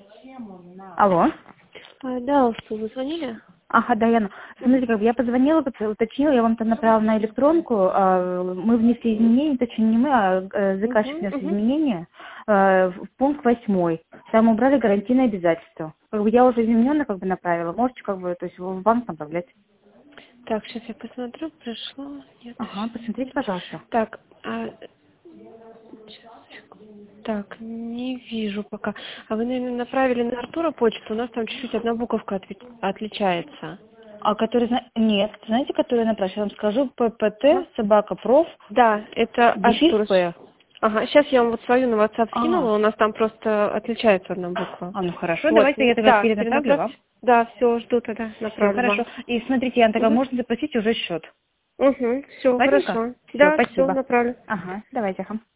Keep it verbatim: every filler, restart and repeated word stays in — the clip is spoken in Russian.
Алло. А, да, вы звонили? Ага, да, Яна. Смотрите, как бы я позвонила, уточнила, я вам там направила на электронку. а, Мы внесли изменения, точнее не мы, а э, заказчик Угу, внес угу. изменения э, в пункт восьмой. Там убрали гарантийное обязательство. Как бы я уже измененно как бы направила. Можете как бы, то есть в банк направлять. Так, сейчас я посмотрю, пришло. Нет, Ага, еще посмотрите, нет. пожалуйста. Так, а, сейчас, секунду. Так, не вижу пока. А вы, наверное, направили на Артура почту? У нас там чуть-чуть одна буковка отви- отличается. А который, зна- нет, знаете, который я направила? Я вам скажу, Ага. ППТ, собака, проф, Да, это дефис Артур. П. Ага, сейчас я вам вот свою на WhatsApp Ага. скинула, у нас там просто отличается одна буква. А, ну хорошо, Вот, давайте я тогда да, перенаправлю перенаправьте. вам. Да, все, жду тогда, Все, направлю вам. хорошо. И смотрите, Яна, тогда Угу. можно запросить уже счет. Угу, все, Ладненько? хорошо. Все, Да, все, спасибо. направлю. Ага, давайте, ага.